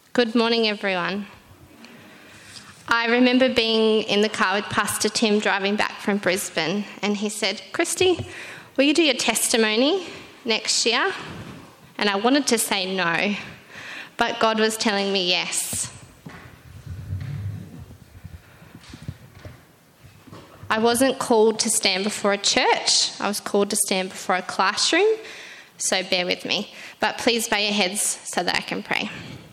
Good morning, everyone. I remember being in the car with Pastor Tim driving back from Brisbane, and he said, "Christy, will you do your testimony next year?" And I wanted to say no, but God was telling me yes. I wasn't called to stand before a church. I was called to stand before a classroom, so bear with me. But please bow your heads so that I can pray.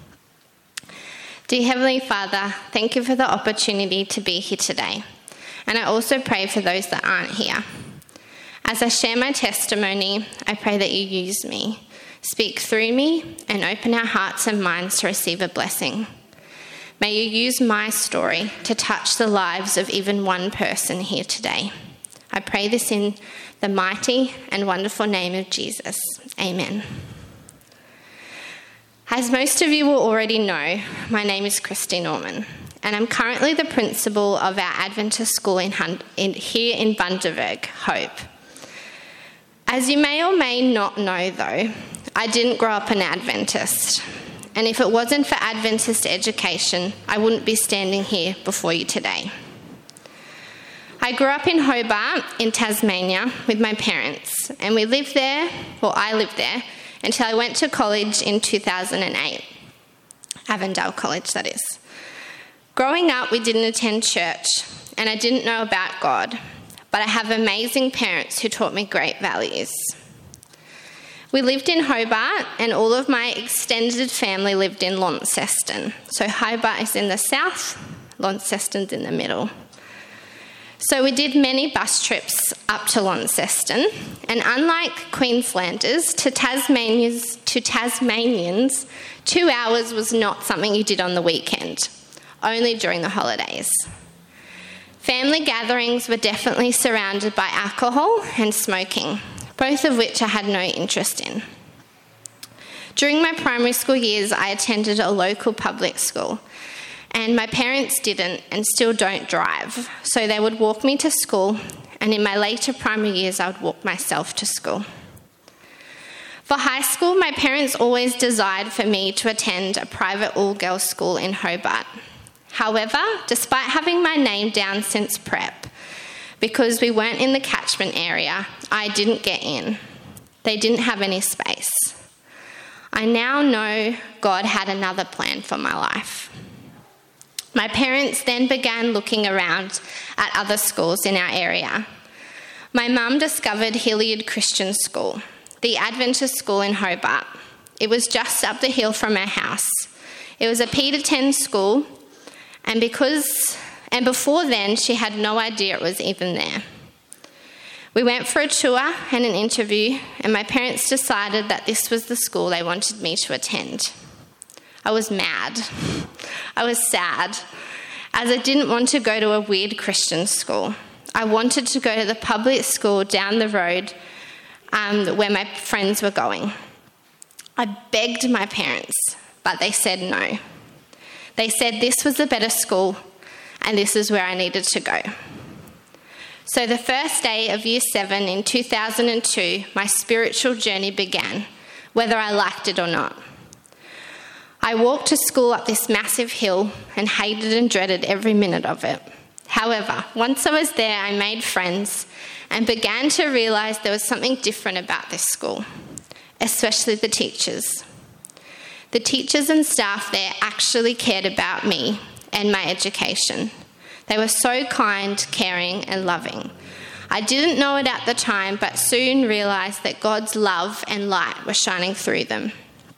Dear Heavenly Father, thank you for the opportunity to be here today. And I also pray for those that aren't here. As I share my testimony, I pray that you use me, speak through me, and open our hearts and minds to receive a blessing. May you use my story to touch the lives of even one person here today. I pray this in the mighty and wonderful name of Jesus. Amen. As most of you will already know, my name is Christy Norman, and I'm currently the principal of our Adventist school here in Bundaberg, Hope. As you may or may not know, though, I didn't grow up an Adventist, and if it wasn't for Adventist education, I wouldn't be standing here before you today. I grew up in Hobart, in Tasmania, with my parents, and I lived there until I went to college in 2008. Avondale College, that is. Growing up, we didn't attend church, and I didn't know about God, but I have amazing parents who taught me great values. We lived in Hobart, and all of my extended family lived in Launceston. So Hobart is in the south, Launceston's in the middle. So we did many bus trips up to Launceston, and unlike Queenslanders, to Tasmanians, 2 hours was not something you did on the weekend, only during the holidays. Family gatherings were definitely surrounded by alcohol and smoking, both of which I had no interest in. During my primary school years, I attended a local public school, and my parents didn't and still don't drive, so they would walk me to school, and in my later primary years, I would walk myself to school. For high school, my parents always desired for me to attend a private all-girls school in Hobart. However, despite having my name down since prep, because we weren't in the catchment area, I didn't get in. They didn't have any space. I now know God had another plan for my life. My parents then began looking around at other schools in our area. My mum discovered Hilliard Christian School, the Adventist school in Hobart. It was just up the hill from our house. It was a Peter 10 school, and before then, she had no idea it was even there. We went for a tour and an interview, and my parents decided that this was the school they wanted me to attend. I was mad. I was sad, as I didn't want to go to a weird Christian school. I wanted to go to the public school down the road where my friends were going. I begged my parents, but they said no. They said this was the better school, and this is where I needed to go. So the first day of Year 7 in 2002, my spiritual journey began, whether I liked it or not. I walked to school up this massive hill and hated and dreaded every minute of it. However, once I was there, I made friends and began to realise there was something different about this school, especially the teachers. The teachers and staff there actually cared about me and my education. They were so kind, caring, and loving. I didn't know it at the time, but soon realised that God's love and light were shining through them.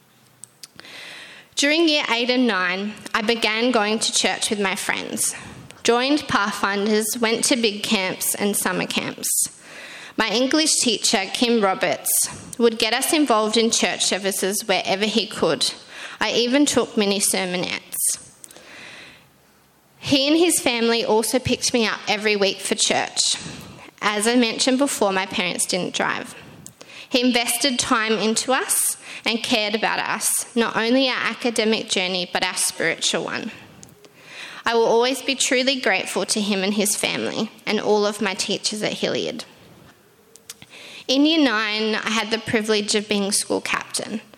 During Year 8 and 9, I began going to church with my friends, joined Pathfinders, went to big camps and summer camps. My English teacher, Kim Roberts, would get us involved in church services wherever he could. I even took mini sermonettes. He and his family also picked me up every week for church. As I mentioned before, my parents didn't drive. He invested time into us and cared about us, not only our academic journey, but our spiritual one. I will always be truly grateful to him and his family and all of my teachers at Hilliard. In Year 9, I had the privilege of being school captain,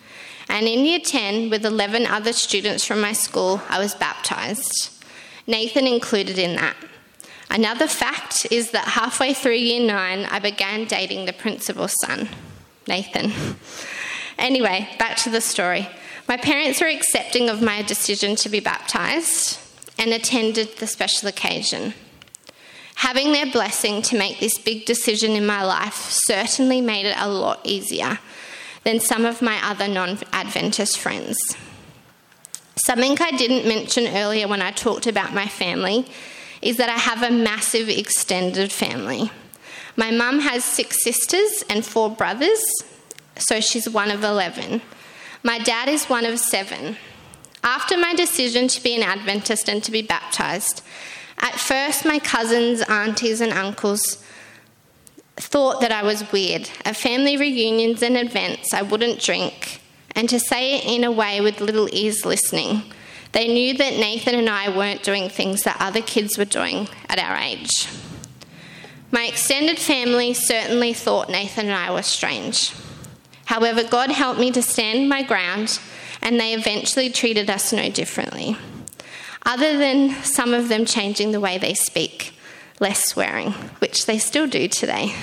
and in Year 10, with 11 other students from my school, I was baptised. Nathan included in that. Another fact is that halfway through Year 9, I began dating the principal's son, Nathan. Anyway, back to the story. My parents were accepting of my decision to be baptised and attended the special occasion. Having their blessing to make this big decision in my life certainly made it a lot easier than some of my other non-Adventist friends. Something I didn't mention earlier when I talked about my family is that I have a massive extended family. My mum has 6 sisters and 4 brothers, so she's one of 11. My dad is one of 7. After my decision to be an Adventist and to be baptised, at first my cousins, aunties and uncles thought that I was weird. At family reunions and events, I wouldn't drink, and to say it in a way with little ears listening, they knew that Nathan and I weren't doing things that other kids were doing at our age. My extended family certainly thought Nathan and I were strange. However, God helped me to stand my ground, and they eventually treated us no differently, other than some of them changing the way they speak, less swearing, which they still do today.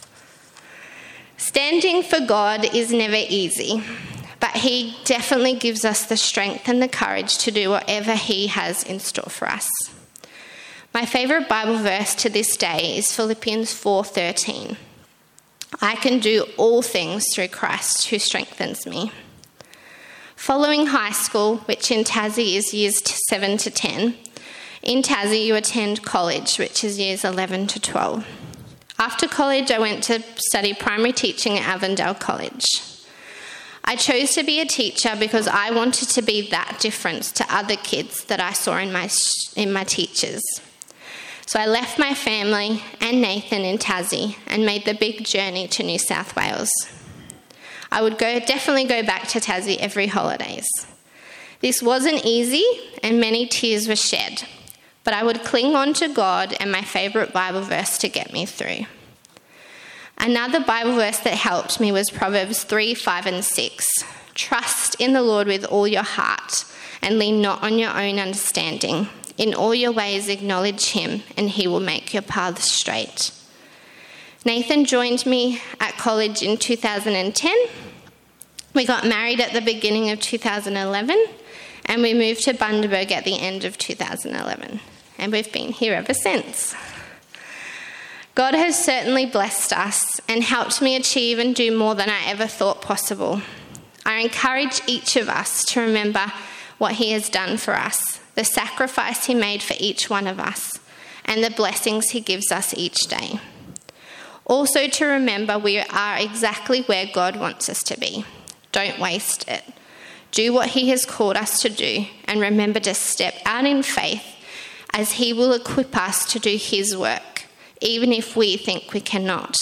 Standing for God is never easy, but He definitely gives us the strength and the courage to do whatever He has in store for us. My favourite Bible verse to this day is Philippians 4:13. I can do all things through Christ who strengthens me. Following high school, which in Tassie is years 7 to 10, in Tassie you attend college, which is years 11 to 12. After college, I went to study primary teaching at Avondale College. I chose to be a teacher because I wanted to be that difference to other kids that I saw in my teachers. So I left my family and Nathan in Tassie and made the big journey to New South Wales. I would definitely go back to Tassie every holidays. This wasn't easy and many tears were shed, but I would cling on to God and my favourite Bible verse to get me through. Another Bible verse that helped me was Proverbs 3, 5 and 6. Trust in the Lord with all your heart and lean not on your own understanding. In all your ways acknowledge Him and He will make your paths straight. Nathan joined me at college in 2010. We got married at the beginning of 2011 and we moved to Bundaberg at the end of 2011. And we've been here ever since. God has certainly blessed us and helped me achieve and do more than I ever thought possible. I encourage each of us to remember what He has done for us, the sacrifice He made for each one of us, and the blessings He gives us each day. Also to remember we are exactly where God wants us to be. Don't waste it. Do what He has called us to do, and remember to step out in faith as He will equip us to do His work, even if we think we cannot.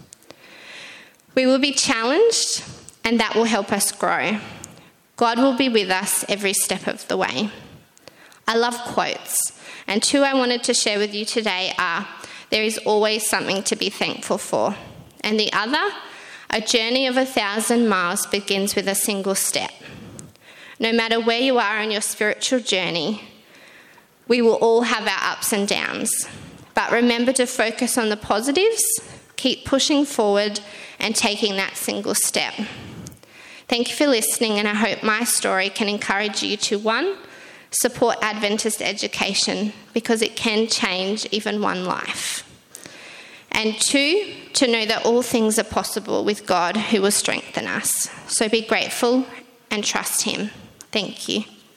We will be challenged, and that will help us grow. God will be with us every step of the way. I love quotes, and 2 I wanted to share with you today are, there is always something to be thankful for. And the other, a journey of 1,000 miles begins with a single step. No matter where you are on your spiritual journey, we will all have our ups and downs. But remember to focus on the positives, keep pushing forward and taking that single step. Thank you for listening, and I hope my story can encourage you to 1, support Adventist education because it can change even one life. And 2, to know that all things are possible with God who will strengthen us. So be grateful and trust Him. Thank you.